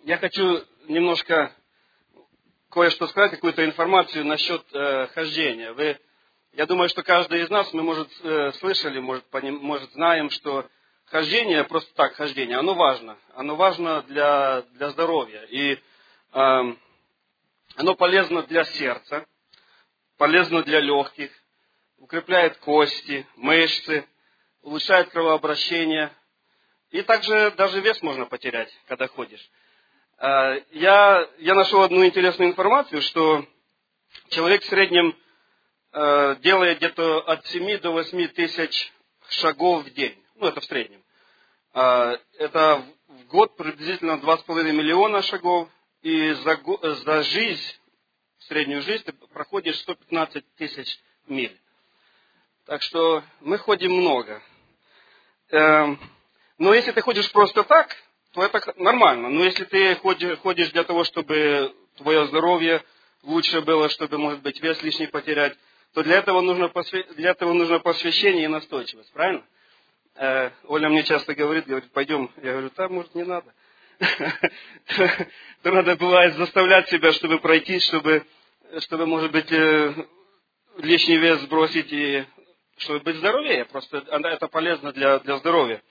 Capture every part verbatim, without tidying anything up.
я хочу немножко кое-что сказать, какую-то информацию насчет э, хождения. Вы, я думаю, что каждый из нас, мы, может, э, слышали, может, поним, может, знаем, что хождение, просто так хождение, оно важно. Оно важно для, для здоровья. И э, оно полезно для сердца, полезно для легких, укрепляет кости, мышцы, улучшает кровообращение. И также даже вес можно потерять, когда ходишь. Я, я нашел одну интересную информацию, что человек в среднем э, делает где-то от семи до восьми тысяч шагов в день. Ну, это в среднем. Э, это в год приблизительно два с половиной миллиона шагов. И за, за жизнь, среднюю жизнь, ты проходишь сто пятнадцать тысяч миль. Так что мы ходим много. Э, но если ты ходишь просто так, то это нормально. Но если ты ходишь для того, чтобы твое здоровье лучше было, чтобы, может быть, вес лишний потерять, то для этого нужно, посвя... для этого нужно посвящение и настойчивость. Правильно? Э, Оля мне часто говорит, говорит, пойдем. Я говорю, да, может, не надо. То надо бывает заставлять себя, чтобы пройти, чтобы, чтобы, может быть, лишний вес сбросить и чтобы быть здоровее. Просто это полезно для, для здоровья.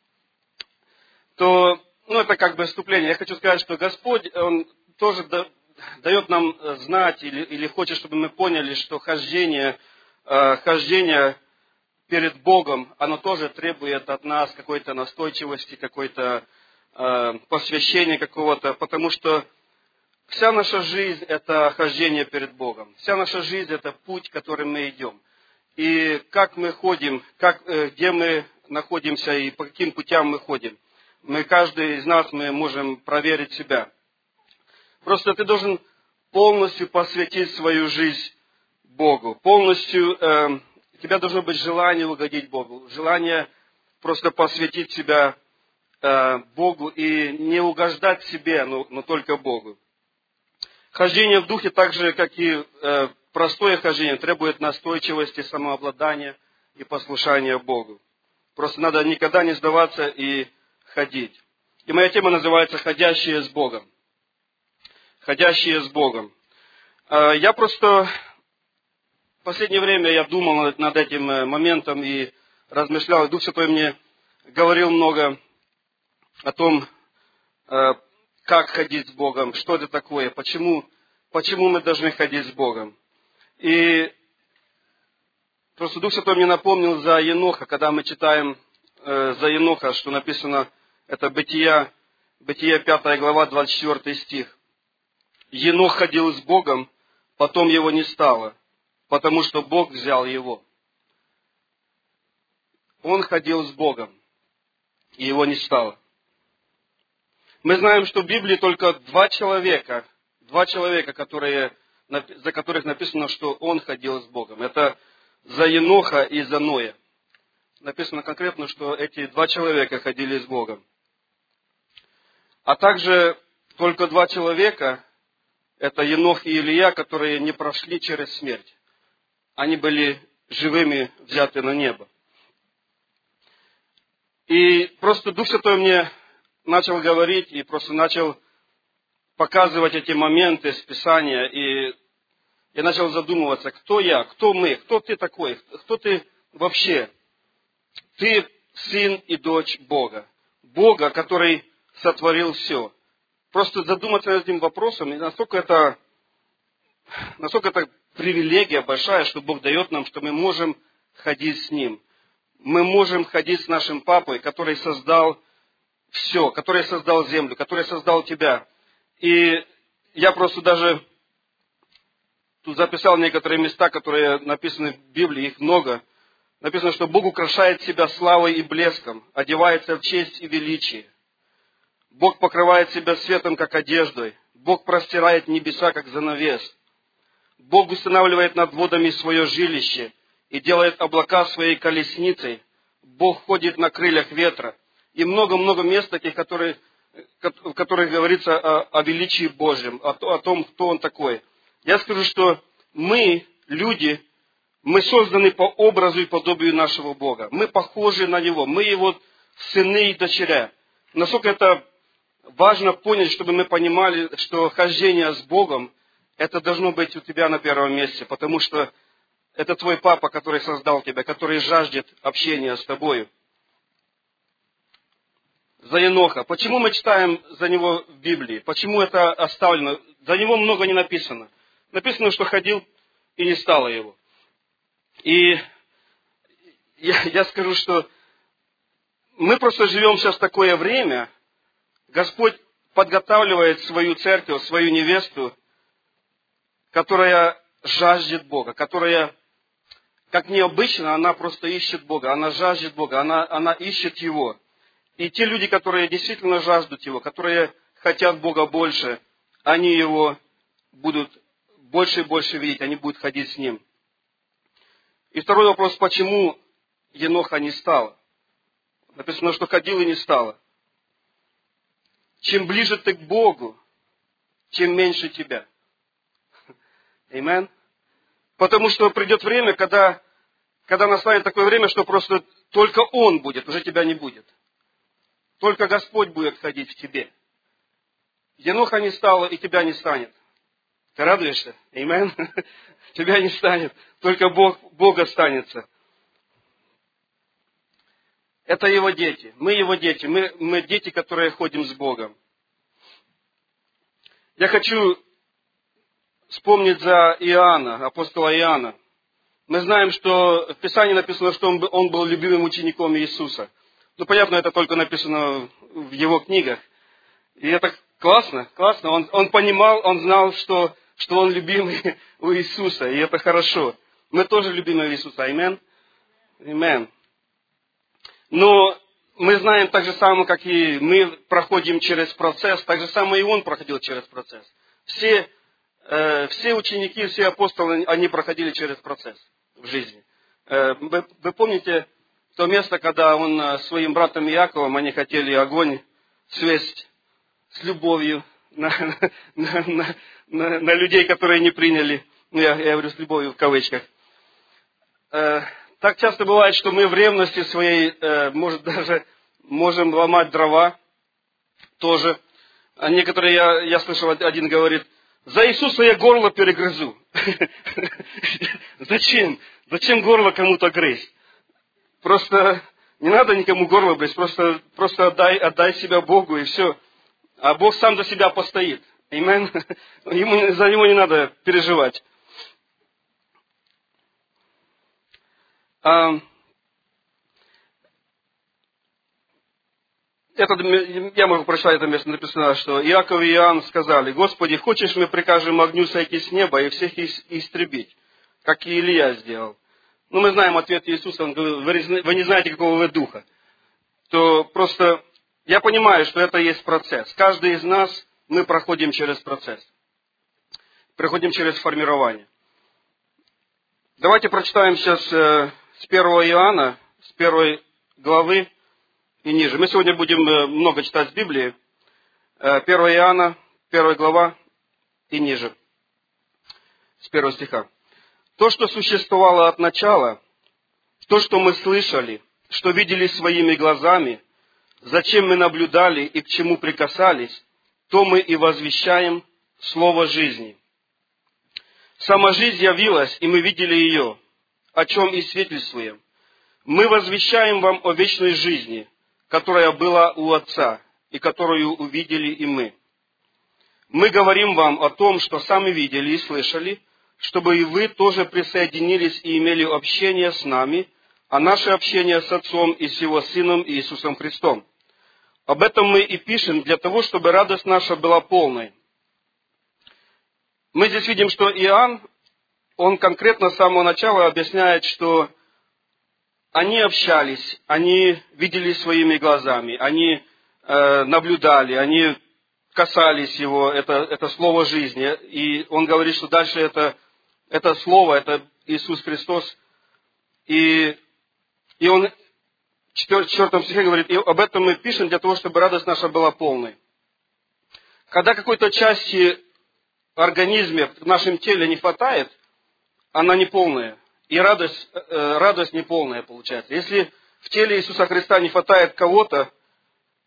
То Ну, это как бы вступление. Я хочу сказать, что Господь, Он тоже дает нам знать, или, или хочет, чтобы мы поняли, что хождение, э, хождение перед Богом, оно тоже требует от нас какой-то настойчивости, какой-то э, посвящения какого-то, потому что вся наша жизнь – это хождение перед Богом. Вся наша жизнь – это путь, которым мы идем. И как мы ходим, как, э, где мы находимся и по каким путям мы ходим. Мы, каждый из нас, мы можем проверить себя. Просто ты должен полностью посвятить свою жизнь Богу. Полностью, э, у тебя должно быть желание угодить Богу. Желание просто посвятить себя э, Богу и не угождать себе, но, но только Богу. Хождение в духе, так же, как и э, простое хождение, требует настойчивости, самообладания и послушания Богу. Просто надо никогда не сдаваться и ходить. И моя тема называется «Ходящие с Богом». Ходящие с Богом. Я просто в последнее время я думал над этим моментом и размышлял. Дух Святой мне говорил много о том, как ходить с Богом, что это такое, почему, почему мы должны ходить с Богом. И просто Дух Святой мне напомнил за Еноха, когда мы читаем за Еноха, что написано, это Бытия, Бытия пятая глава, двадцать четвёртый стих. Енох ходил с Богом, потом его не стало, потому что Бог взял его. Он ходил с Богом, и его не стало. Мы знаем, что в Библии только два человека, два человека, которые, за которых написано, что он ходил с Богом. Это за Еноха и за Ноя. Написано конкретно, что эти два человека ходили с Богом. А также только два человека, это Енох и Илия, которые не прошли через смерть. Они были живыми взяты на небо. И просто Дух Святой мне начал говорить и просто начал показывать эти моменты с Писания. И я начал задумываться, кто я, кто мы, кто ты такой, кто ты вообще. Ты сын и дочь Бога. Бога, который сотворил все. Просто задуматься над этим вопросом, и настолько это, настолько это привилегия большая, что Бог дает нам, что мы можем ходить с Ним. Мы можем ходить с нашим Папой, который создал все, который создал землю, который создал тебя. И я просто даже тут записал некоторые места, которые написаны в Библии, их много. Написано, что Бог украшает себя славой и блеском, одевается в честь и величие. Бог покрывает себя светом, как одеждой. Бог простирает небеса, как занавес. Бог устанавливает над водами свое жилище и делает облака своей колесницей. Бог ходит на крыльях ветра. И много-много мест таких, которые, в которых говорится о, о величии Божьем, о, о том, кто Он такой. Я скажу, что мы, люди, мы созданы по образу и подобию нашего Бога. Мы похожи на Него. Мы Его сыны и дочеря. Насколько это важно понять, чтобы мы понимали, что хождение с Богом, это должно быть у тебя на первом месте, потому что это твой папа, который создал тебя, который жаждет общения с тобою. За Еноха. Почему мы читаем за него в Библии? Почему это оставлено? За него много не написано. Написано, что ходил и не стало его. И я, я скажу, что мы просто живем сейчас в такое время, Господь подготавливает свою церковь, свою невесту, которая жаждет Бога, которая, как необычно, она просто ищет Бога, она жаждет Бога, она, она ищет Его. И те люди, которые действительно жаждут Его, которые хотят Бога больше, они Его будут больше и больше видеть, они будут ходить с Ним. И второй вопрос, почему Еноха не стало? Написано, что ходил и не стало. Чем ближе ты к Богу, тем меньше тебя. Аминь. Потому что придет время, когда, когда настанет такое время, что просто только Он будет, уже тебя не будет. Только Господь будет ходить в тебе. Еноха не стало, и тебя не станет. Ты радуешься? Аминь. Тебя не станет, только Бог, Бог останется. Это Его дети. Мы Его дети. Мы, мы дети, которые ходим с Богом. Я хочу вспомнить за Иоанна, апостола Иоанна. Мы знаем, что в Писании написано, что он был, он был любимым учеником Иисуса. Ну, понятно, это только написано в его книгах. И это классно, классно. Он, он понимал, он знал, что, что он любимый у Иисуса. И это хорошо. Мы тоже любимы у Иисуса. Аминь. Аминь. Но мы знаем так же самое, как и мы проходим через процесс, так же самое и он проходил через процесс. Все, э, все ученики, все апостолы, они проходили через процесс в жизни. Э, вы, вы помните то место, когда он с своим братом Иаковом, они хотели огонь свесть с любовью на, на, на, на, на людей, которые не приняли. Я, я говорю с любовью в кавычках. Э, Так часто бывает, что мы в ревности своей, э, может, даже можем ломать дрова тоже. А некоторые, я, я слышал, один говорит, за Иисуса я горло перегрызу. Зачем? Зачем горло кому-то грызть? Просто не надо никому горло грызть, просто, просто отдай, отдай себя Богу и все. А Бог сам за себя постоит. Аминь. Ему, за него не надо переживать. Это, я могу прочитать это место, написано, что Иаков и Иоанн сказали, Господи, хочешь, мы прикажем огню сойти с неба и всех истребить, как и Илия сделал. Ну, мы знаем ответ Иисуса, он говорит, вы не знаете, какого вы духа. То просто я понимаю, что это есть процесс. Каждый из нас, мы проходим через процесс. Проходим через формирование. Давайте прочитаем сейчас с первого Иоанна, с первой главы и ниже. Мы сегодня будем много читать с Библии. первого Иоанна, первая глава и ниже. С первого стиха. То, что существовало от начала, то, что мы слышали, что видели своими глазами, зачем мы наблюдали и к чему прикасались, то мы и возвещаем слово жизни. Сама жизнь явилась, и мы видели ее, о чем и свидетельствуем. Мы возвещаем вам о вечной жизни, которая была у Отца, и которую увидели и мы. Мы говорим вам о том, что сами видели и слышали, чтобы и вы тоже присоединились и имели общение с нами, а наше общение с Отцом и с Его Сыном Иисусом Христом. Об этом мы и пишем для того, чтобы радость наша была полной. Мы здесь видим, что Иоанн, он конкретно с самого начала объясняет, что они общались, они видели своими глазами, они э, наблюдали, они касались его, это, это слово жизни. И он говорит, что дальше это, это слово, это Иисус Христос. И, и он в четвертом стихе говорит, и об этом мы пишем для того, чтобы радость наша была полной. Когда какой-то части в организме, в нашем теле не хватает, она не полная. И радость, радость не полная получается. Если в теле Иисуса Христа не хватает кого-то,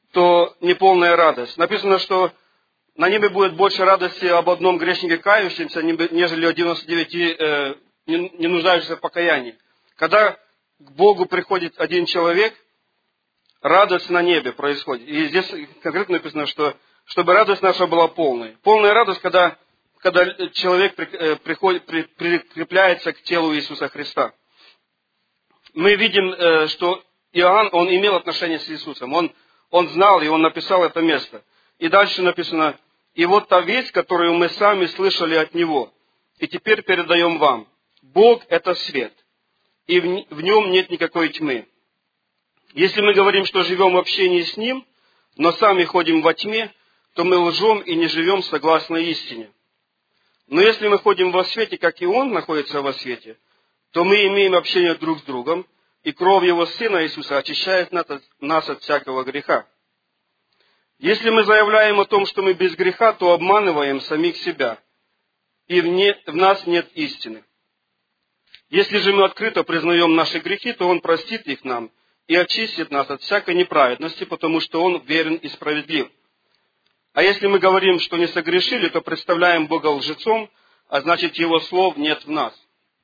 то неполная радость. Написано, что на небе будет больше радости об одном грешнике кающемся, нежели о девяноста девяти э, не нуждающихся в покаянии. Когда к Богу приходит один человек, радость на небе происходит. И здесь конкретно написано, что чтобы радость наша была полной. Полная радость, когда, когда человек приходит, прикрепляется к телу Иисуса Христа. Мы видим, что Иоанн, он имел отношение с Иисусом. Он, он знал, и он написал это место. И дальше написано: «И вот та весть, которую мы сами слышали от Него, и теперь передаем вам. Бог – это свет, и в нем нет никакой тьмы. Если мы говорим, что живем в общении с Ним, но сами ходим во тьме, то мы лжем и не живем согласно истине. Но если мы ходим во свете, как и Он находится во свете, то мы имеем общение друг с другом, и кровь Его Сына Иисуса очищает нас от всякого греха. Если мы заявляем о том, что мы без греха, то обманываем самих себя, и в, не, в нас нет истины. Если же мы открыто признаем наши грехи, то Он простит их нам и очистит нас от всякой неправедности, потому что Он верен и справедлив. А если мы говорим, что не согрешили, то представляем Бога лжецом, а значит, Его слов нет в нас».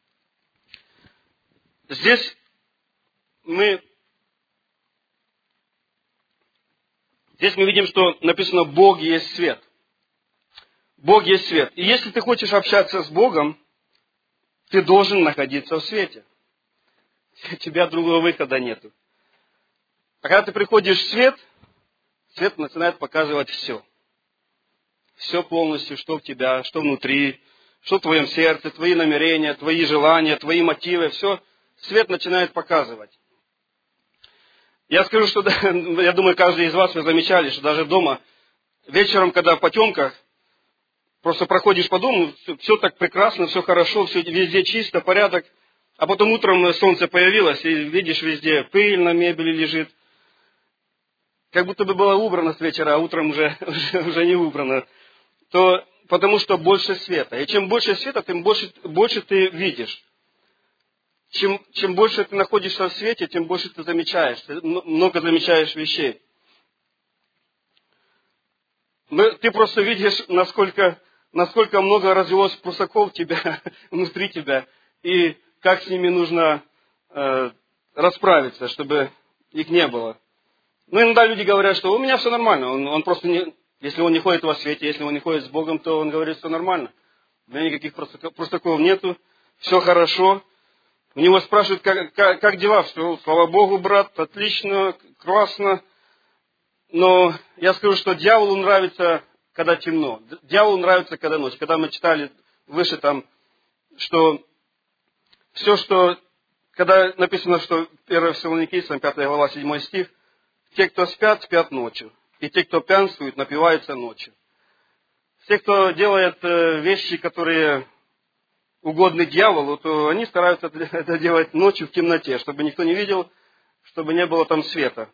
Здесь мы, здесь мы видим, что написано: «Бог есть свет». Бог есть свет. И если ты хочешь общаться с Богом, ты должен находиться в свете. У тебя другого выхода нету. А когда ты приходишь в свет, свет начинает показывать все. Все полностью, что в тебя, что внутри, что в твоем сердце, твои намерения, твои желания, твои мотивы, все свет начинает показывать. Я скажу, что я думаю, каждый из вас, вы замечали, что даже дома, вечером, когда в потемках, просто проходишь по дому, все так прекрасно, все хорошо, все везде чисто, порядок, а потом утром солнце появилось, и видишь, везде пыль на мебели лежит. Как будто бы было убрано с вечера, а утром уже, уже, уже не убрано. То, потому что больше света. И чем больше света, тем больше, больше ты видишь. Чем, чем больше ты находишься в свете, тем больше ты замечаешь. Ты много замечаешь вещей. Ты просто видишь, насколько, насколько много развелось прусаков тебя, внутри тебя, и как с ними нужно э, расправиться, чтобы их не было. Ну, иногда люди говорят, что у меня все нормально. Он, он просто не, если он не ходит во свете, если он не ходит с Богом, то он говорит, что нормально. У меня никаких простаков нету, все хорошо. У него спрашивают, как, как, как дела? Все, слава Богу, брат, отлично, классно. Но я скажу, что дьяволу нравится, когда темно. Дьяволу нравится, когда ночь. Когда мы читали выше там, что все, что, когда написано, что первое Фессалоникийцам, пятая глава, седьмой стих, те, кто спят, спят ночью. И те, кто пьянствуют, напиваются ночью. Те, кто делает вещи, которые угодны дьяволу, то они стараются это делать ночью в темноте, чтобы никто не видел, чтобы не было там света.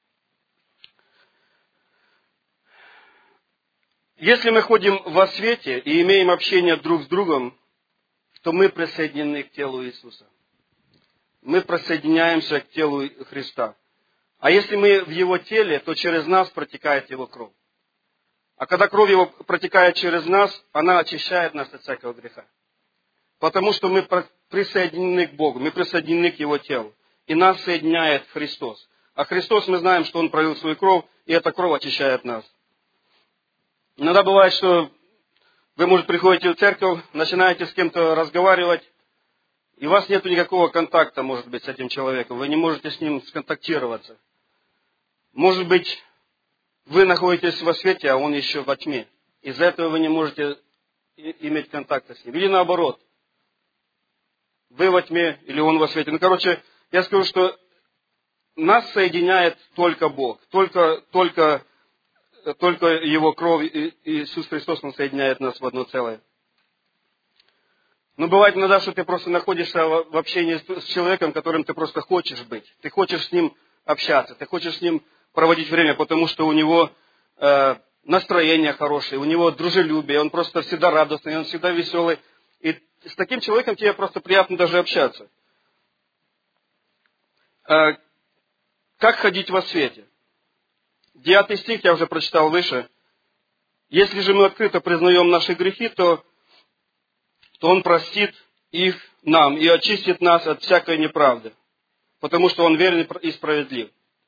Если мы ходим во свете и имеем общение друг с другом, то мы присоединены к телу Иисуса. Мы присоединяемся к телу Христа. А если мы в Его теле, то через нас протекает Его кровь. А когда кровь Его протекает через нас, она очищает нас от всякого греха. Потому что мы присоединены к Богу, мы присоединены к Его телу. И нас соединяет Христос. А Христос, мы знаем, что Он пролил свою кровь, и эта кровь очищает нас. Иногда бывает, что вы, может, приходите в церковь, начинаете с кем-то разговаривать, и у вас нет никакого контакта, может быть, с этим человеком. Вы не можете с ним сконтактироваться. Может быть, вы находитесь во свете, а он еще во тьме. Из-за этого вы не можете иметь контакта с ним. Или наоборот. Вы во тьме, или он во свете. Ну, короче, я скажу, что нас соединяет только Бог. Только, только, только Его кровь, и Иисус Христос, Он соединяет нас в одно целое. Но бывает иногда, что ты просто находишься в общении с человеком, которым ты просто хочешь быть. Ты хочешь с ним общаться, ты хочешь с ним проводить время, потому что у него э, настроение хорошее, у него дружелюбие, он просто всегда радостный, он всегда веселый. И с таким человеком тебе просто приятно даже общаться. Э, как ходить во свете? Девятый стих я уже прочитал выше. Если же мы открыто признаем наши грехи, то, то Он простит их нам и очистит нас от всякой неправды, потому что Он верен и справедлив.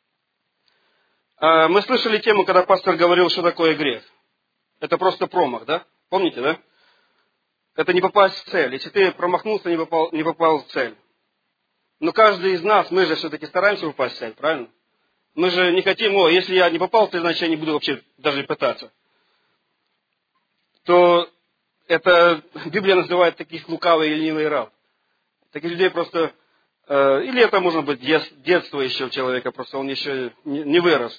Мы слышали тему, когда пастор говорил, что такое грех. Это просто промах, да? Помните, да? Это не попасть в цель. Если ты промахнулся, не попал, не попал в цель. Но каждый из нас, мы же все-таки стараемся попасть в цель, правильно? Мы же не хотим, о, если я не попал в цель, значит я не буду вообще даже пытаться. То это Библия называет таких лукавый и ленивый раб. Таких людей просто, э, или это может быть детство еще у человека, просто он еще не, не вырос.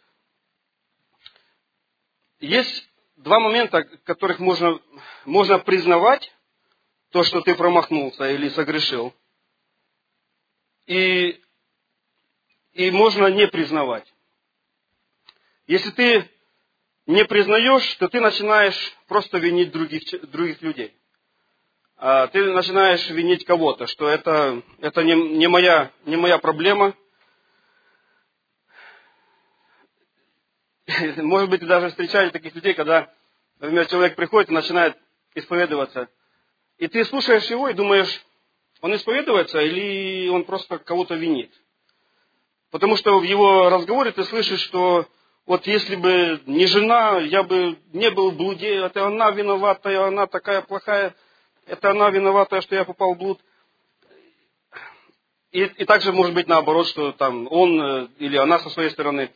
Есть два момента, в которых можно, можно признавать то, что ты промахнулся или согрешил. И, и можно не признавать. Если ты не признаешь, то ты начинаешь просто винить других, других людей. А ты начинаешь винить кого-то, что это, это не, не, моя, не моя проблема. Может быть, вы даже встречали таких людей, когда, например, человек приходит и начинает исповедоваться. И ты слушаешь его и думаешь, он исповедуется или он просто кого-то винит. Потому что в его разговоре ты слышишь, что вот если бы не жена, я бы не был в блуде, это она виновата, она такая плохая, это она виновата, что я попал в блуд. И, и также может быть наоборот, что там он или она со своей стороны.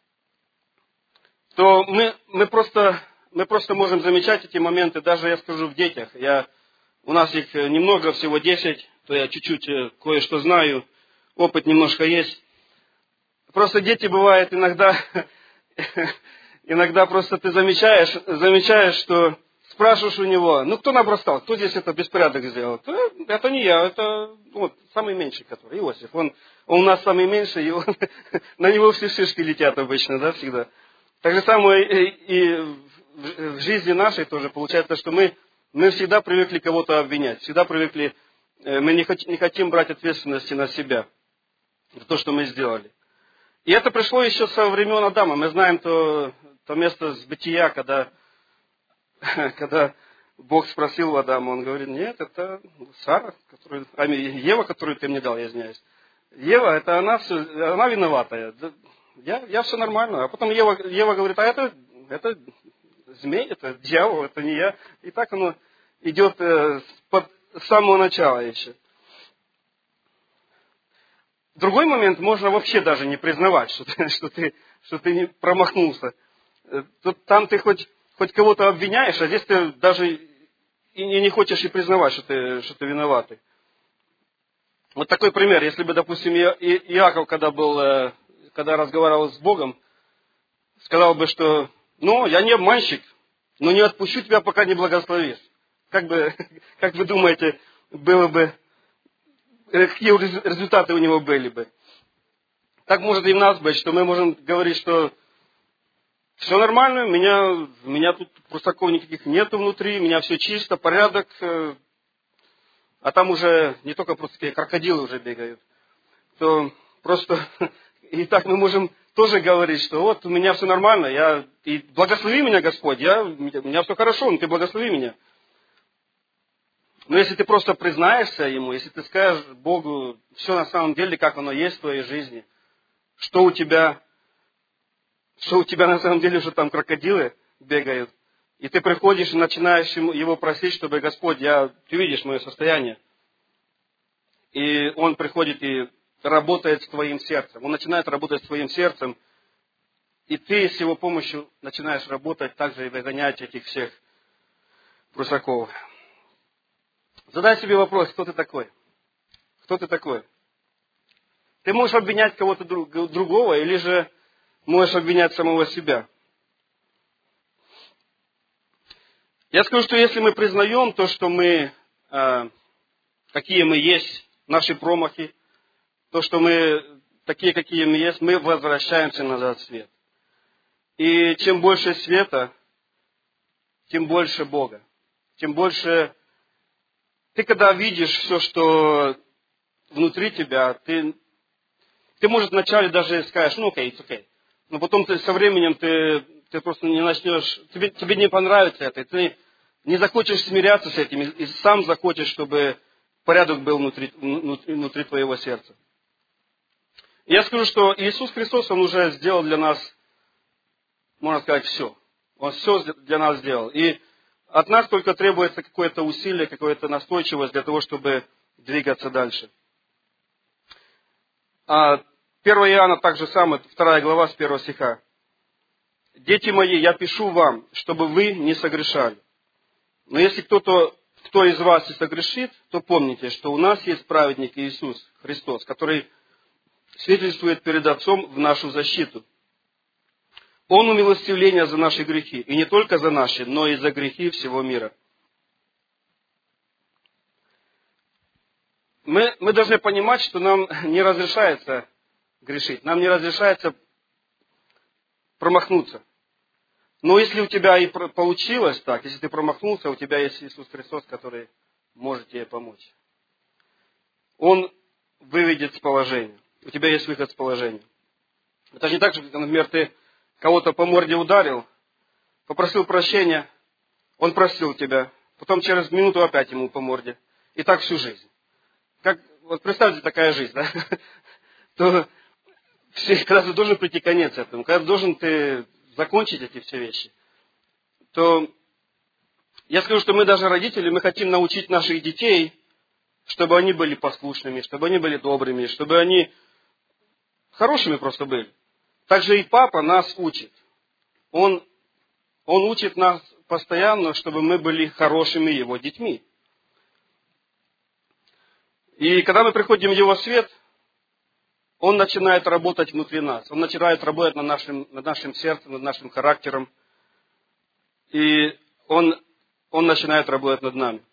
То мы, мы, просто, мы просто можем замечать эти моменты, даже я скажу в детях. Я, у нас их немного, всего десять, то я чуть-чуть кое-что знаю, опыт немножко есть. Просто дети бывают иногда, иногда просто ты замечаешь, замечаешь, что спрашиваешь у него, ну кто набросал, кто здесь это беспорядок сделал? Это не я, это вот, самый меньший, который, Иосиф. Он, он у нас самый меньший, и он, на него все шишки летят обычно, да, всегда. Так же самое и, и в жизни нашей тоже получается, что мы, мы всегда привыкли кого-то обвинять, всегда привыкли, мы не хотим, не хотим брать ответственности на себя за то, что мы сделали. И это пришло еще со времен Адама. Мы знаем то, то место с Бытия, когда, когда Бог спросил у Адама, он говорит, нет, это Сара, которую, а, Ева, которую ты мне дал, я извиняюсь. Ева, это она, все, она виноватая. Я, я все нормально. А потом Ева, Ева говорит, а это, это змей, это дьявол, это не я. И так оно идет э, под, с самого начала еще. Другой момент, можно вообще даже не признавать, что ты, что ты, что ты не промахнулся. Тут, там ты хоть, хоть кого-то обвиняешь, а здесь ты даже и не, не хочешь и признавать, что ты, что ты виноватый. Вот такой пример. Если бы, допустим, Иаков, когда был, когда разговаривал с Богом, сказал бы, что, ну, я не обманщик, но не отпущу тебя, пока не благословишь. Как бы, как вы думаете, было бы, какие результаты у него были бы? Так может и у нас быть, что мы можем говорить, что все нормально, меня, меня тут прусаков никаких нету внутри, у меня все чисто, порядок, а там уже не только просто такие крокодилы уже бегают, то просто и так мы можем тоже говорить, что вот у меня все нормально, я, и благослови меня, Господь, я, у меня все хорошо, но ты благослови меня. Но если ты просто признаешься Ему, если ты скажешь Богу все на самом деле, как оно есть в твоей жизни, что у тебя, что у тебя на самом деле уже там крокодилы бегают, и ты приходишь и начинаешь Его просить, чтобы, Господь, я, ты видишь мое состояние, и Он приходит и работает с твоим сердцем, Он начинает работать с твоим сердцем, и ты с Его помощью начинаешь работать также и выгонять этих всех прусаков. Задай себе вопрос, кто ты такой? Кто ты такой? Ты можешь обвинять кого-то другого, или же можешь обвинять самого себя. Я скажу, что если мы признаем то, что мы, э, какие мы есть, наши промахи, то, что мы такие, какие мы есть, мы возвращаемся назад в свет. И чем больше света, тем больше Бога. Тем больше... Ты когда видишь все, что внутри тебя, ты, ты может, вначале даже скажешь, ну окей, okay, окей. Okay. но потом ты со временем ты, ты просто не начнешь, тебе, тебе не понравится это, и ты не захочешь смиряться с этим, и сам захочешь, чтобы порядок был внутри, внутри, внутри твоего сердца. Я скажу, что Иисус Христос, Он уже сделал для нас, можно сказать, все. Он все для нас сделал. И от нас только требуется какое-то усилие, какая-то настойчивость для того, чтобы двигаться дальше. А первое Иоанна так же самое, вторая глава с первого стиха. «Дети мои, я пишу вам, чтобы вы не согрешали. Но если кто-то, кто из вас и согрешит, то помните, что у нас есть праведник Иисус Христос, который свидетельствует перед Отцом в нашу защиту. Он умилостивление за наши грехи, и не только за наши, но и за грехи всего мира». Мы, мы должны понимать, что нам не разрешается грешить, нам не разрешается промахнуться. Но если у тебя и получилось так, если ты промахнулся, у тебя есть Иисус Христос, который может тебе помочь. Он выведет с положения. У тебя есть выход с положения. Это же не так, что, например, ты кого-то по морде ударил, попросил прощения, он простил тебя, потом через минуту опять ему по морде. И так всю жизнь. Как, вот представьте, такая жизнь, да? То когда ты должен прийти конец этому, когда должен ты закончить эти все вещи, то я скажу, что мы даже родители, мы хотим научить наших детей, чтобы они были послушными, чтобы они были добрыми, чтобы они хорошими просто были. Также и папа нас учит. Он, он учит нас постоянно, чтобы мы были хорошими его детьми. И когда мы приходим в его свет, он начинает работать внутри нас. Он начинает работать над нашим, над нашим сердцем, над нашим характером. И он, он начинает работать над нами.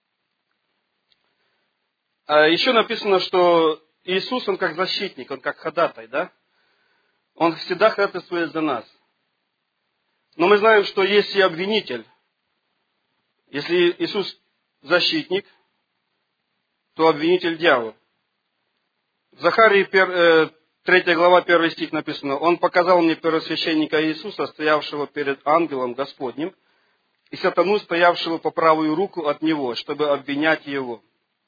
А еще написано, что Иисус, Он как защитник, Он как ходатай, да? Он всегда ходатайствует за нас. Но мы знаем, что есть и обвинитель. Если Иисус защитник, то обвинитель дьявол. В Захарии третья глава, первый стих написано: «Он показал мне первосвященника Иисуса, стоявшего перед ангелом Господним, и сатану, стоявшего по правую руку от него, чтобы обвинять его».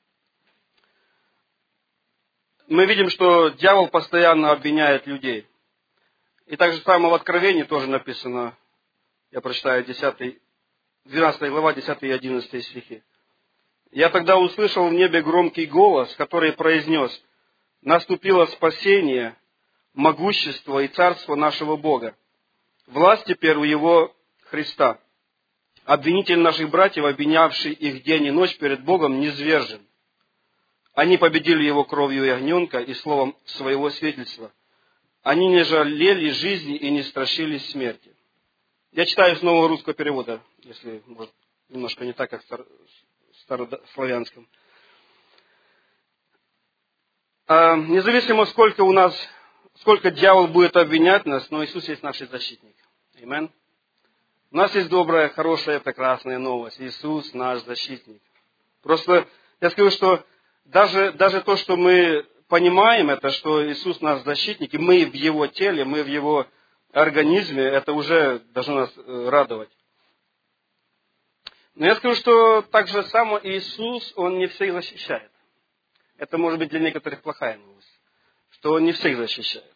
Мы видим, что дьявол постоянно обвиняет людей. И так же самое в Откровении тоже написано, я прочитаю десятая, двенадцатая глава, десятый и одиннадцатый стихи. «Я тогда услышал в небе громкий голос, который произнес: наступило спасение, могущество и царство нашего Бога. Власть теперь у Его Христа. Обвинитель наших братьев, обвинявший их день и ночь перед Богом, низвержен. Они победили Его кровью ягненка и словом своего свидетельства. Они не жалели жизни и не страшились смерти». Я читаю с нового русского перевода, если, может, немножко не так, как в старославянском. А, независимо, сколько у нас, сколько дьявол будет обвинять нас, но Иисус есть наш защитник. Аминь. У нас есть добрая, хорошая, прекрасная новость. Иисус наш защитник. Просто я скажу, что даже, даже то, что мы понимаем, это, что Иисус наш защитник, и мы в Его теле, мы в Его организме, это уже должно нас радовать. Но я скажу, что также сам Иисус, Он не всех защищает. Это может быть для некоторых плохая новость, что Он не всех защищает.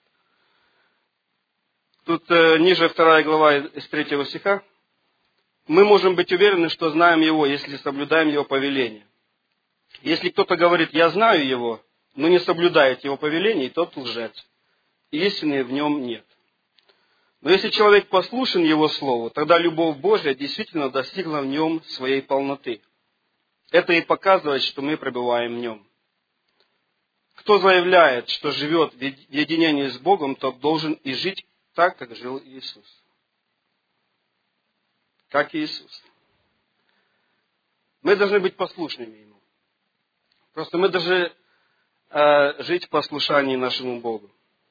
Тут э, ниже вторая глава из третьего стиха. Мы можем быть уверены, что знаем Его, если соблюдаем Его повеления. Если кто-то говорит: я знаю Его, но не соблюдает Его повелений, тот лжец. Истины в нем нет. Но если человек послушен Его Слову, тогда любовь Божья действительно достигла в нем своей полноты. Это и показывает, что мы пребываем в нем. Кто заявляет, что живет в единении с Богом, тот должен и жить так, как жил Иисус. Как Иисус. Мы должны быть послушными Ему. Просто мы должны э, жить в послушании нашему Богу.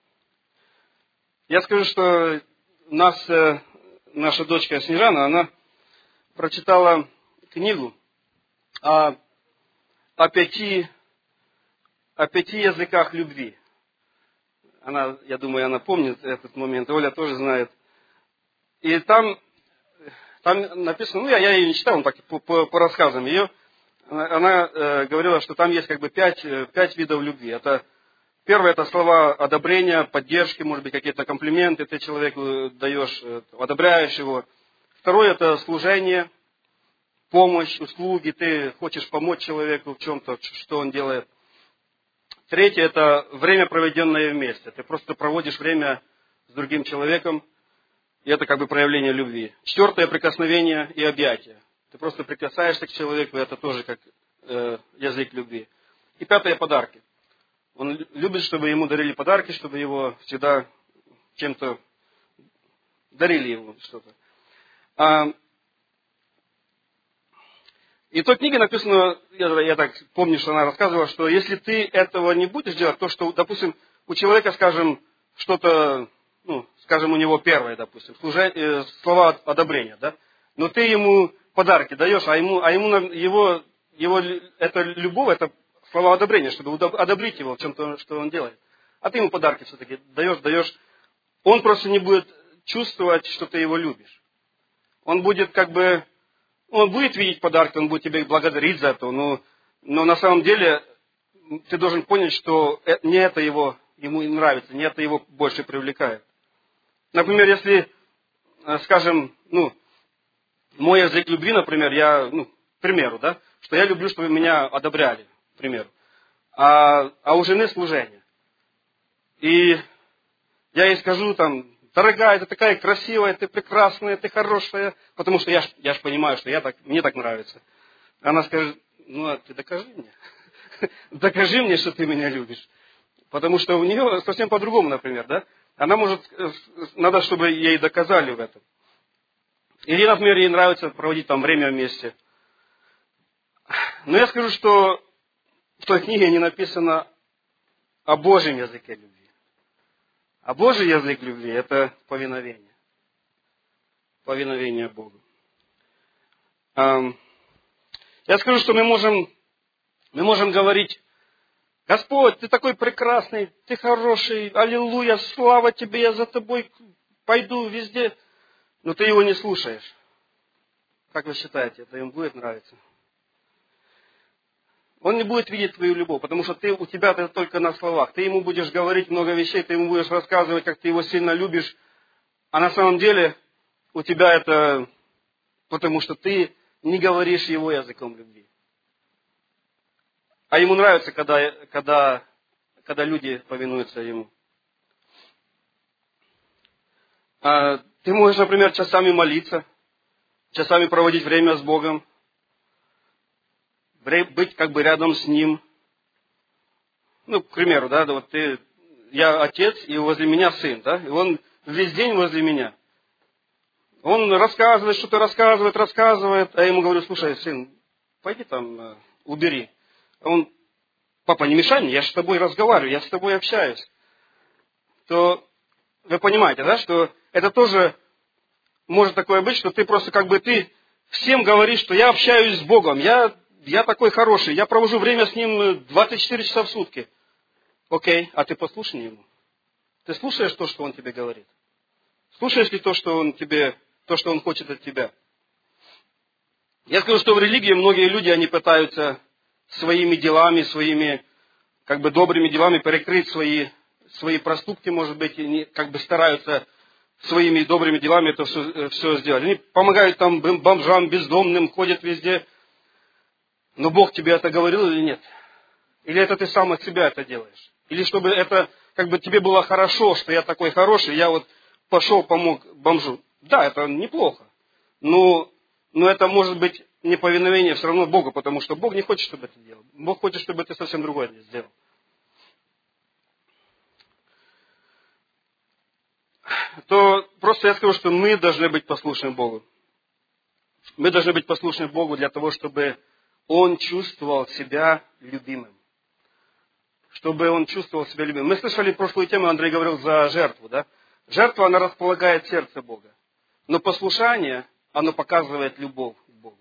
Я скажу, что у нас, э, наша дочка Снежана, она прочитала книгу о, о, пяти, о пяти языках любви. она, я думаю, она помнит этот момент, Оля тоже знает. И там, там написано, ну, я, я ее не читал, так, по, по, по рассказам ее, она, она э, говорила, что там есть как бы пять, пять видов любви. Это, первое, это слова одобрения, поддержки, может быть, какие-то комплименты ты человеку даешь, одобряешь его. Второе, это служение, помощь, услуги, ты хочешь помочь человеку в чем-то, что он делает. Третье, это время, проведенное вместе. Ты просто проводишь время с другим человеком, и это как бы проявление любви. Четвертое, прикосновение и объятие. Ты просто прикасаешься к человеку, и это тоже как э, язык любви. И пятое, подарки. Он любит, чтобы ему дарили подарки, чтобы его всегда чем-то дарили ему что-то. А, и в той книге написано, я, я так помню, что она рассказывала, что если ты этого не будешь делать, то, что, допустим, у человека, скажем, что-то, ну, скажем, у него первое, допустим, служа, э, слова одобрения, да, но ты ему подарки даешь, а ему, а ему его, его, это любовь, это слова одобрения, чтобы одобрить его в чем-то, что он делает. А ты ему подарки все-таки даешь, даешь. Он просто не будет чувствовать, что ты его любишь. Он будет как бы, он будет видеть подарки, он будет тебе благодарить за это, но, но на самом деле ты должен понять, что не это его, ему нравится, не это его больше привлекает. Например, если, скажем, ну, мой язык любви, например, я, ну, к примеру, да, что я люблю, чтобы меня одобряли, к примеру, а, а у жены служение. И я ей скажу там, дорогая, ты такая красивая, ты прекрасная, ты хорошая, потому что я ж, я ж понимаю, что я так, мне так нравится. Она скажет, ну, а ты докажи мне. Докажи мне, что ты меня любишь. Потому что у нее совсем по-другому, например, да. Она может, надо, чтобы ей доказали в этом. Или, например, ей нравится проводить там время вместе. Но я скажу, что в той книге не написано о Божьем языке любви. А Божий язык любви – это повиновение. Повиновение Богу. Я скажу, что мы можем, мы можем говорить, Господь, ты такой прекрасный, ты хороший, аллилуйя, слава тебе, я за тобой пойду везде. Но ты его не слушаешь. Как вы считаете, это ему будет нравиться? Он не будет видеть твою любовь, потому что ты, у тебя это только на словах. Ты ему будешь говорить много вещей, ты ему будешь рассказывать, как ты его сильно любишь. А на самом деле у тебя это потому, что ты не говоришь его языком любви. А ему нравится, когда, когда, когда люди повинуются ему. А ты можешь, например, часами молиться, часами проводить время с Богом, быть как бы рядом с Ним. Ну, к примеру, да, вот ты, я отец, и возле меня сын, да, и он весь день возле меня. Он рассказывает, что-то рассказывает, рассказывает, а я ему говорю, слушай, сын, пойди там, убери. А он, папа, не мешай мне, я же с тобой разговариваю, я с тобой общаюсь. То вы понимаете, да, что это тоже может такое быть, что ты просто как бы ты всем говоришь, что я общаюсь с Богом, я, я такой хороший, я провожу время с Ним двадцать четыре часа в сутки. Окей, а ты послушай Ему. Ты слушаешь то, что Он тебе говорит? Слушаешь ли то, что Он тебе, то, что Он хочет от тебя? Я скажу, что в религии многие люди, они пытаются своими делами, своими как бы добрыми делами перекрыть свои, свои проступки, может быть, и они как бы стараются своими добрыми делами это все, все сделать. Они помогают там бомжам, бездомным, ходят везде. Но Бог тебе это говорил или нет? Или это ты сам от себя это делаешь? Или чтобы это как бы тебе было хорошо, что я такой хороший, я вот пошел, помог бомжу. Да, это неплохо. Но, но это может быть неповиновение все равно Богу, потому что Бог не хочет, чтобы это делал. Бог хочет, чтобы ты совсем другое сделал. То просто я скажу, что мы должны быть послушны Богу. Мы должны быть послушны Богу для того, чтобы Он чувствовал себя любимым. Чтобы Он чувствовал себя любимым. Мы слышали прошлую тему, Андрей говорил за жертву, да? Жертва, она располагает сердце Бога. Но послушание, оно показывает любовь к Богу.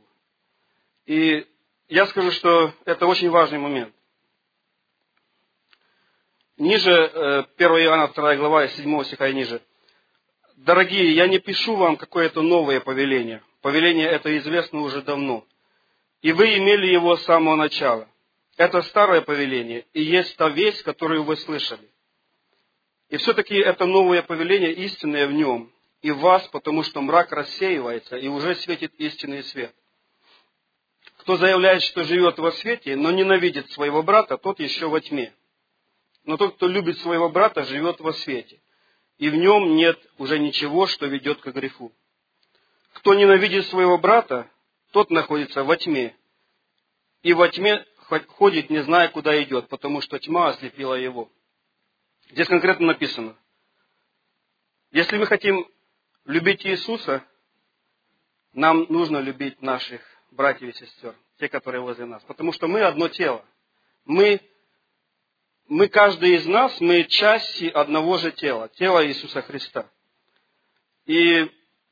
И я скажу, что это очень важный момент. ниже, первое Иоанна вторая глава, седьмого стиха и ниже. Дорогие, я не пишу вам какое-то новое повеление. Повеление это известно уже давно. И вы имели его с самого начала. Это старое повеление, и есть та весть, которую вы слышали. И все-таки это новое повеление истинное в нем и в вас, потому что мрак рассеивается, и уже светит истинный свет. Кто заявляет, что живет во свете, но ненавидит своего брата, тот еще во тьме. Но тот, кто любит своего брата, живет во свете, и в нем нет уже ничего, что ведет к греху. Кто ненавидит своего брата, тот находится во тьме, и во тьме ходит, не зная, куда идет, потому что тьма ослепила его. Здесь конкретно написано, если мы хотим любить Иисуса, нам нужно любить наших братьев и сестер, те, которые возле нас, потому что мы одно тело. Мы, мы каждый из нас, мы части одного же тела, тела Иисуса Христа. И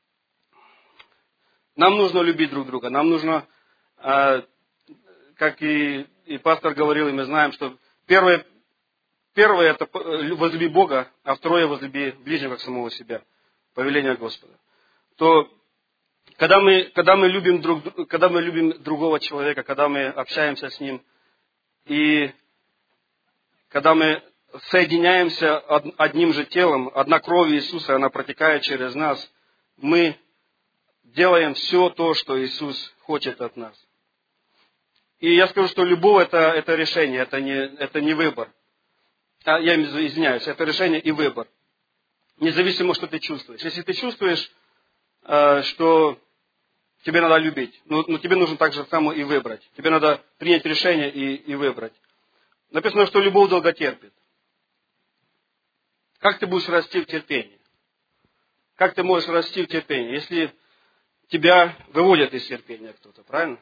нам нужно любить друг друга, нам нужно, как и, и пастор говорил, и мы знаем, что первое, первое это возлюби Бога, а второе возлюби ближнего как самого себя, повеление Господа. То когда мы, когда мы любим друг, когда мы любим другого человека, когда мы общаемся с ним, и когда мы соединяемся одним же телом, одна кровь Иисуса, она протекает через нас, мы делаем все то, что Иисус хочет от нас. И я скажу, что любовь это, это решение, это не, это не выбор. А, я извиняюсь, это решение и выбор. Независимо, что ты чувствуешь. Если ты чувствуешь, э, что тебе надо любить, но, но тебе нужно так же само и выбрать. Тебе надо принять решение и, и выбрать. Написано, что любовь долго терпит. Как ты будешь расти в терпении? Как ты можешь расти в терпении, если тебя выводят из терпения кто-то, правильно?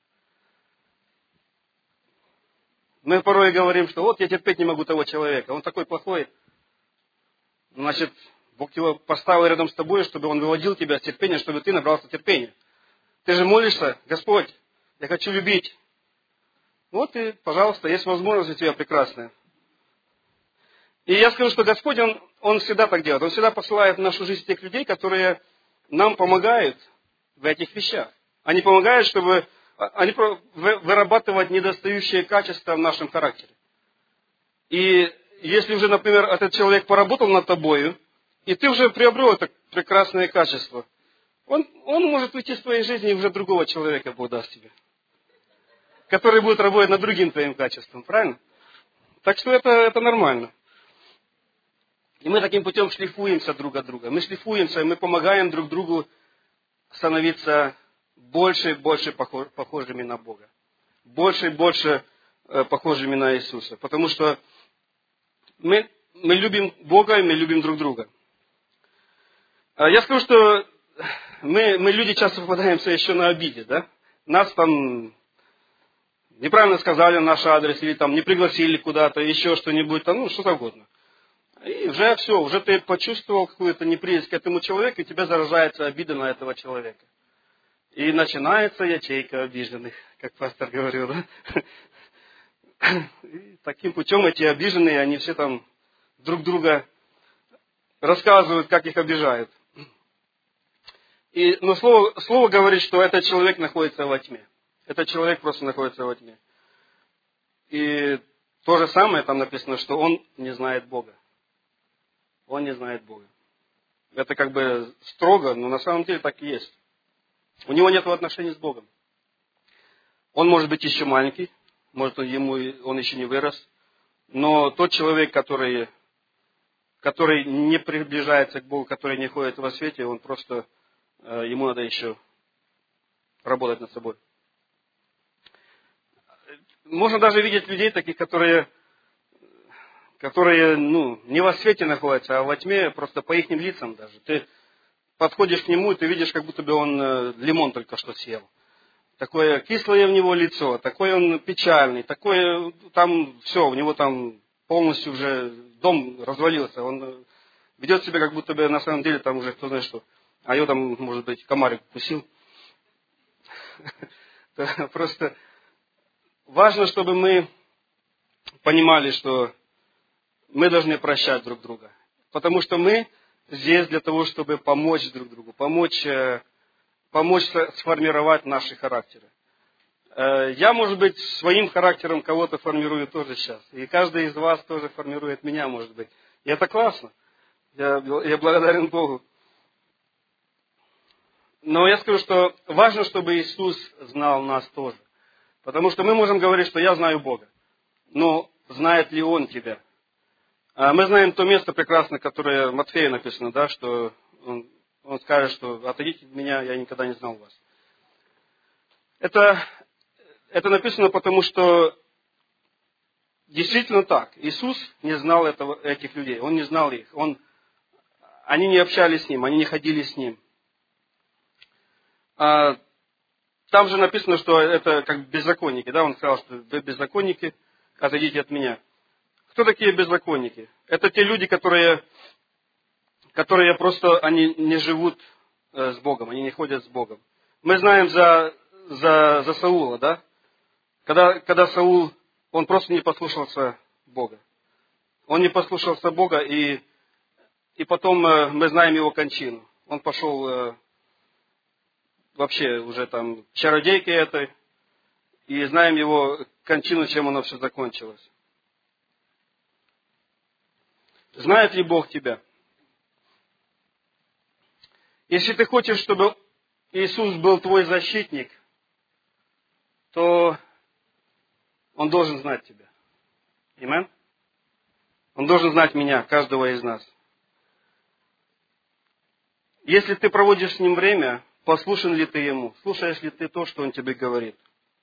Мы порой говорим, что вот я терпеть не могу того человека, он такой плохой. Значит, Бог его поставил рядом с тобой, чтобы он выводил тебя из терпения, чтобы ты набрался терпения. Ты же молишься, Господь, я хочу любить. Вот и, пожалуйста, есть возможность у тебя прекрасная. И я скажу, что Господь, Он, он всегда так делает. Он всегда посылает в нашу жизнь тех людей, которые нам помогают в этих вещах. Они помогают, чтобы они вырабатывать недостающие качества в нашем характере. И если уже, например, этот человек поработал над тобою, и ты уже приобрел это прекрасное качество, он, он может уйти из твоей жизни, и уже другого человека Бог даст тебе, который будет работать над другим твоим качеством, правильно? Так что это, это нормально. И мы таким путем шлифуемся друг от друга. Мы шлифуемся, и мы помогаем друг другу становиться больше и больше похожими на Бога. Больше и больше похожими на Иисуса. Потому что мы, мы любим Бога, и мы любим друг друга. Я скажу, что мы, мы люди часто попадаемся еще на обиде, да? Нас там неправильно сказали наш адрес, или там не пригласили куда-то, еще что-нибудь, там, ну, что угодно. И уже все, уже ты почувствовал какую-то неприязнь к этому человеку, и у тебя заражается обида на этого человека. И начинается ячейка обиженных, как пастор говорил. Да? И таким путем эти обиженные, они все там друг друга рассказывают, как их обижают. И, но слово, слово говорит, что этот человек находится во тьме. Этот человек просто находится во тьме. И то же самое там написано, что он не знает Бога. Он не знает Бога. Это как бы строго, но на самом деле так и есть. У него нет отношений с Богом. Он может быть еще маленький, может он, ему, он еще не вырос, но тот человек, который, который не приближается к Богу, который не ходит во свете, он просто, ему надо еще работать над собой. Можно даже видеть людей таких, которые, которые ну, не во свете находятся, а во тьме, просто по их лицам даже. Ты подходишь к нему, и ты видишь, как будто бы он лимон только что съел. Такое кислое в него лицо, такой он печальный, такое там все, у него там полностью уже дом развалился. Он ведет себя, как будто бы на самом деле там уже кто знает что. А его там, может быть, комарик укусил. Просто важно, чтобы мы понимали, что мы должны прощать друг друга. Потому что мы здесь для того, чтобы помочь друг другу, помочь, помочь сформировать наши характеры. Я, может быть, своим характером кого-то формирую тоже сейчас. И каждый из вас тоже формирует меня, может быть. И это классно. Я, я благодарен Богу. Но я скажу, что важно, чтобы Иисус знал нас тоже. Потому что мы можем говорить, что я знаю Бога. Но знает ли Он тебя? Мы знаем то место прекрасное, которое в Матфея написано, да, что он, он скажет, что отойдите от меня, я никогда не знал вас. Это, это написано потому, что действительно так. Иисус не знал этого, этих людей, Он не знал их. Он, они не общались с Ним, они не ходили с Ним. А, там же написано, что это как беззаконники. Да? Он сказал, что вы беззаконники, отойдите от меня. Кто такие беззаконники? Это те люди, которые, которые просто они не живут с Богом, они не ходят с Богом. Мы знаем за, за, за Саула, да? Когда, когда Саул, он просто не послушался Бога. Он не послушался Бога, и, и потом мы знаем его кончину. Он пошел вообще уже там чародейкой этой, и знаем его кончину, чем оно все закончилось. Знает ли Бог тебя? Если ты хочешь, чтобы Иисус был твой защитник, то Он должен знать тебя. Аминь? Он должен знать меня, каждого из нас. Если ты проводишь с Ним время, послушен ли ты Ему? Слушаешь ли ты то, что Он тебе говорит?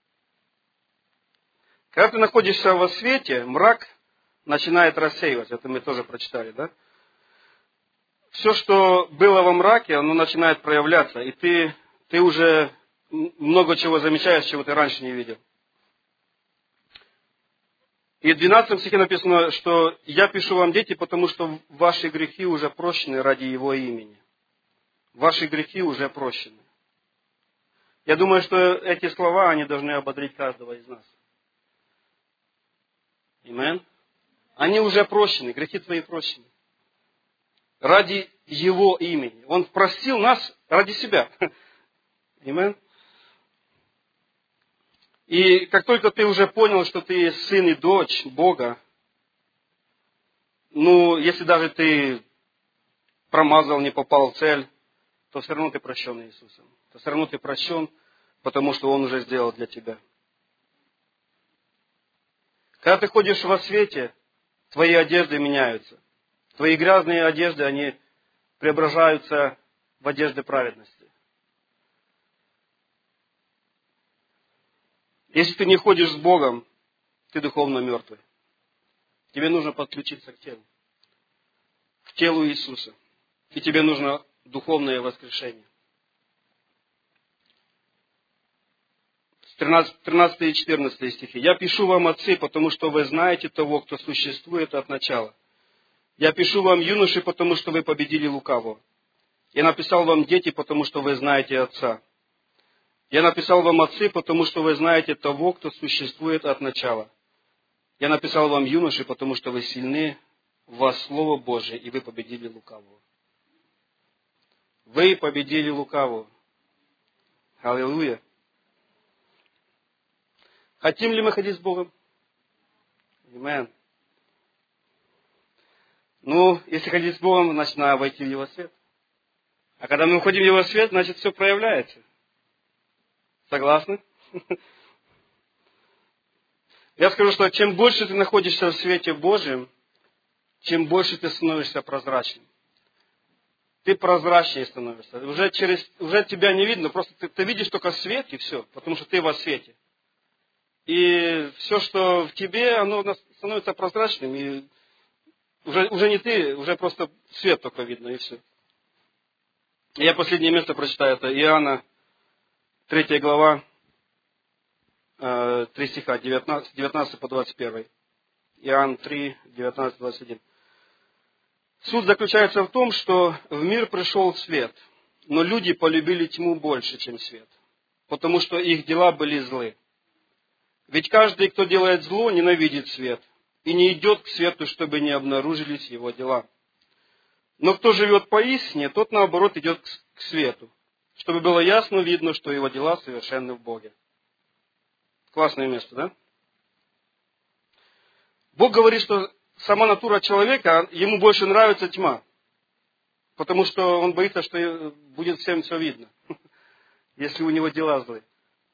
Когда ты находишься во свете, мрак начинает рассеиваться. Это мы тоже прочитали, да? Все, что было во мраке, оно начинает проявляться. И ты, ты уже много чего замечаешь, чего ты раньше не видел. И в двенадцатом стихе написано, что «Я пишу вам, дети, потому что ваши грехи уже прощены ради Его имени». Ваши грехи уже прощены. Я думаю, что эти слова, они должны ободрить каждого из нас. Аминь. Они уже прощены, грехи твои прощены. Ради Его имени. Он простил нас ради себя. Аминь. И как только ты уже понял, что ты сын и дочь Бога, ну, если даже ты промазал, не попал в цель, то все равно ты прощен Иисусом. То все равно ты прощен, потому что Он уже сделал для тебя. Когда ты ходишь во свете, твои одежды меняются. Твои грязные одежды, они преображаются в одежды праведности. Если ты не ходишь с Богом, ты духовно мертвый. Тебе нужно подключиться к телу. К телу Иисуса. И тебе нужно духовное воскрешение. тринадцатый и четырнадцатый стихи. «Я пишу вам, отцы, потому что вы знаете того, кто существует от начала. Я пишу вам, юноши, потому что вы победили лукавого. Я написал вам, дети, потому что вы знаете Отца. Я написал вам, отцы, потому что вы знаете того, кто существует от начала. Я написал вам, юноши, потому что вы сильны, в вас Слово Божие, и вы победили лукавого». Вы победили лукавого. Аллилуйя. Хотим ли мы ходить с Богом? Аминь. Ну, если ходить с Богом, значит, надо войти в Его свет. А когда мы входим в Его свет, значит, все проявляется. Согласны? Я скажу, что чем больше ты находишься в свете Божьем, чем больше ты становишься прозрачным. Ты прозрачнее становишься. Уже, через, уже тебя не видно, просто ты, ты видишь только свет и все, потому что ты во свете. И все, что в тебе, оно становится прозрачным, и уже, уже не ты, уже просто свет только видно, и все. Я последнее место прочитаю, это Иоанна, третья глава, три стиха, девятнадцать по двадцать один. Иоанн три, девятнадцать, двадцать один. Суть заключается в том, что в мир пришел свет, но люди полюбили тьму больше, чем свет, потому что их дела были злы. Ведь каждый, кто делает зло, ненавидит свет и не идет к свету, чтобы не обнаружились его дела. Но кто живет по истине, тот, наоборот, идет к свету, чтобы было ясно видно, что его дела совершенны в Боге. Классное место, да? Бог говорит, что сама натура человека, ему больше нравится тьма, потому что он боится, что будет всем все видно, если у него дела злые.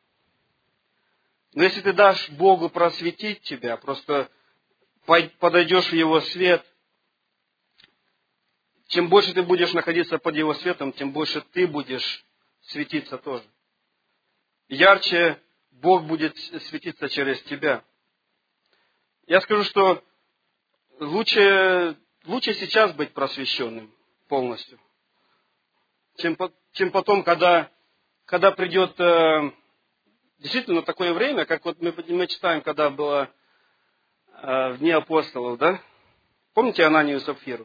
Но если ты дашь Богу просветить тебя, просто подойдешь в Его свет, чем больше ты будешь находиться под Его светом, тем больше ты будешь светиться тоже. Ярче Бог будет светиться через тебя. Я скажу, что лучше, лучше сейчас быть просвещенным полностью, чем, чем потом, когда, когда придет э, действительно такое время, как вот мы, мы читаем, когда было э, в дни апостолов, да? Помните Ананию и Сапфиру?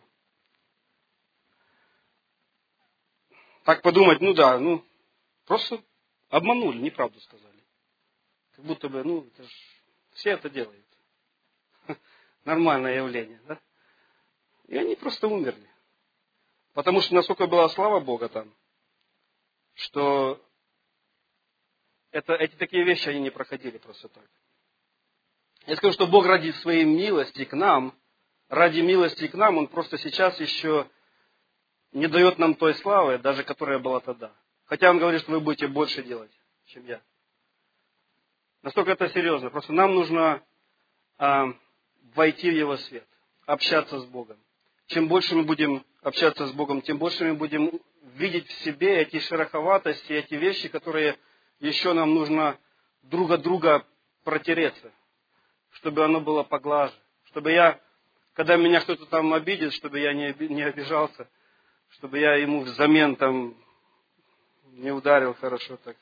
Так подумать, ну да, ну, просто обманули, неправду сказали. Как будто бы, ну, это ж, все это делают. Нормальное явление, да? И они просто умерли. Потому что насколько была слава Бога там, что это, эти такие вещи они не проходили просто так. Я скажу, что Бог ради своей милости к нам, ради милости к нам, Он просто сейчас еще не дает нам той славы, даже которая была тогда. Хотя Он говорит, что вы будете больше делать, чем я. Настолько это серьезно. Просто нам нужно а, войти в Его свет, общаться с Богом. Чем больше мы будем общаться с Богом, тем больше мы будем видеть в себе эти шероховатости, эти вещи, которые еще нам нужно друг от друга протереться, чтобы оно было поглаже. Чтобы я, когда меня кто-то там обидит, чтобы я не, не обижался, чтобы я ему взамен там не ударил хорошо так.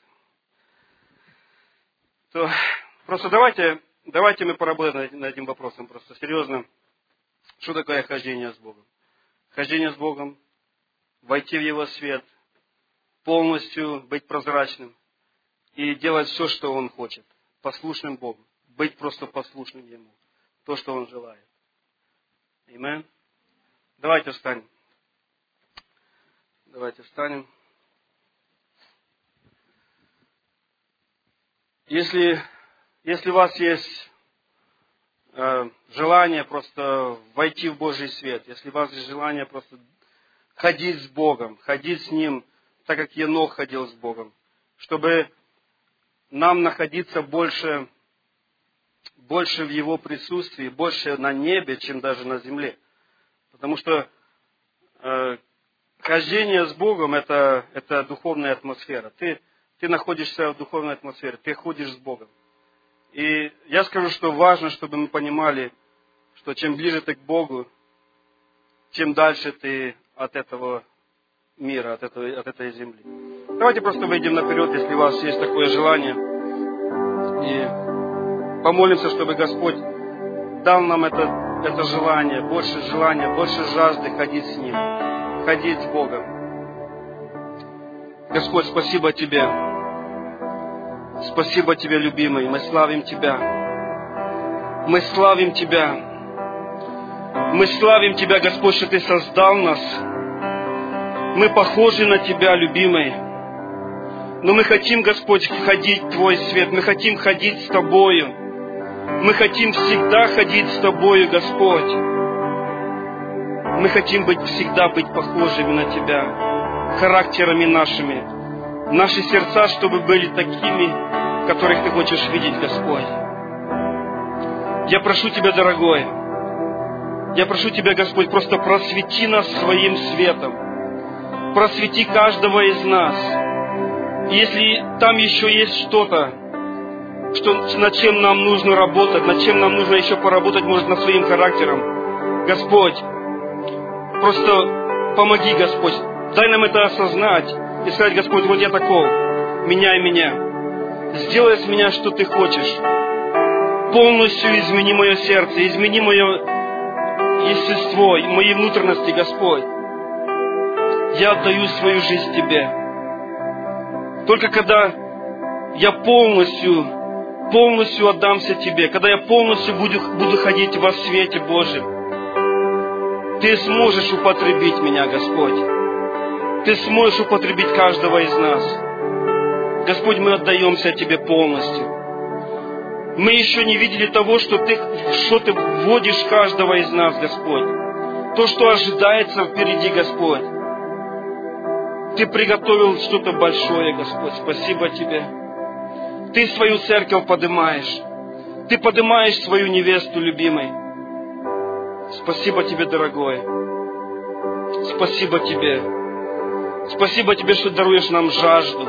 То просто давайте, давайте мы поработаем над этим вопросом просто серьезно. Что такое хождение с Богом? Хождение с Богом, войти в Его свет, полностью быть прозрачным и делать все, что Он хочет, послушным Богу, быть просто послушным Ему, то, что Он желает. Аминь. Давайте встанем. Давайте встанем. Если, если у вас есть э, желание просто войти в Божий свет, если у вас есть желание просто ходить с Богом, ходить с Ним, так как Енох ходил с Богом, чтобы нам находиться больше, больше в Его присутствии, больше на небе, чем даже на земле. Потому что э, хождение с Богом это, это духовная атмосфера. Ты, ты находишься в духовной атмосфере, ты ходишь с Богом. И я скажу, что важно, чтобы мы понимали, что чем ближе ты к Богу, чем дальше ты от этого мира, от, этого, от этой земли. Давайте просто выйдем наперед, если у вас есть такое желание. И помолимся, чтобы Господь дал нам это, это желание, больше желания, больше жажды ходить с Ним, ходить с Богом. Господь, спасибо Тебе. Спасибо Тебе, любимый. Мы славим Тебя. Мы славим Тебя. Мы славим Тебя, Господь, что Ты создал нас. Мы похожи на Тебя, любимый. Но мы хотим, Господь, ходить в Твой свет. Мы хотим ходить с Тобою. Мы хотим всегда ходить с Тобою, Господь. Мы хотим быть всегда быть похожими на Тебя, характерами нашими. Наши сердца, чтобы были такими, которых Ты хочешь видеть, Господь. Я прошу Тебя, дорогой, я прошу Тебя, Господь, просто просвети нас своим светом. Просвети каждого из нас. И если там еще есть что-то, что, над чем нам нужно работать, над чем нам нужно еще поработать, может, над своим характером, Господь, просто помоги, Господь. Дай нам это осознать и сказать: Господь, вот я таков, меняй меня. Сделай с меня, что Ты хочешь. Полностью измени мое сердце, измени мое естество, мои внутренности, Господь. Я отдаю свою жизнь Тебе. Только когда я полностью полностью отдамся Тебе, когда я полностью буду, буду ходить во свете Божьем, Ты сможешь употребить меня, Господь. Ты сможешь употребить каждого из нас. Господь, мы отдаемся Тебе полностью. Мы еще не видели того, что Ты, что Ты вводишь каждого из нас, Господь. То, что ожидается впереди, Господь. Ты приготовил что-то большое, Господь. Спасибо Тебе. Ты свою церковь поднимаешь. Ты поднимаешь свою невесту, любимой. Спасибо Тебе, дорогой. Спасибо Тебе. Спасибо Тебе, что даруешь нам жажду.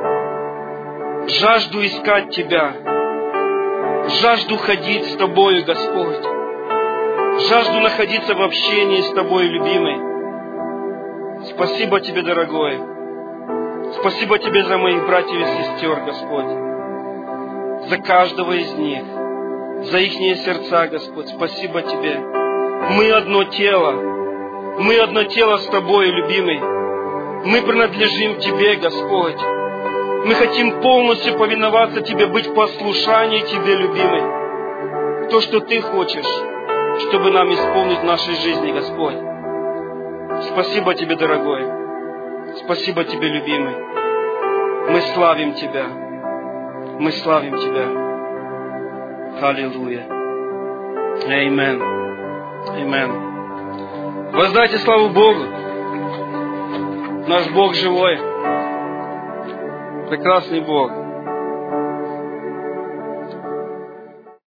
Жажду искать Тебя. Жажду ходить с Тобою, Господь. Жажду находиться в общении с Тобой, любимый. Спасибо Тебе, дорогой. Спасибо Тебе за моих братьев и сестер, Господь. За каждого из них. За ихние сердца, Господь. Спасибо Тебе. Мы одно тело. Мы одно тело с Тобой, любимый. Мы принадлежим Тебе, Господь. Мы хотим полностью повиноваться Тебе, быть в послушании Тебе, любимый. То, что Ты хочешь, чтобы нам исполнить в нашей жизни, Господь. Спасибо Тебе, дорогой. Спасибо Тебе, любимый. Мы славим Тебя. Мы славим Тебя. Аллилуйя. Аминь. Аминь. Воздайте славу Богу. Наш Бог живой. Прекрасный Бог.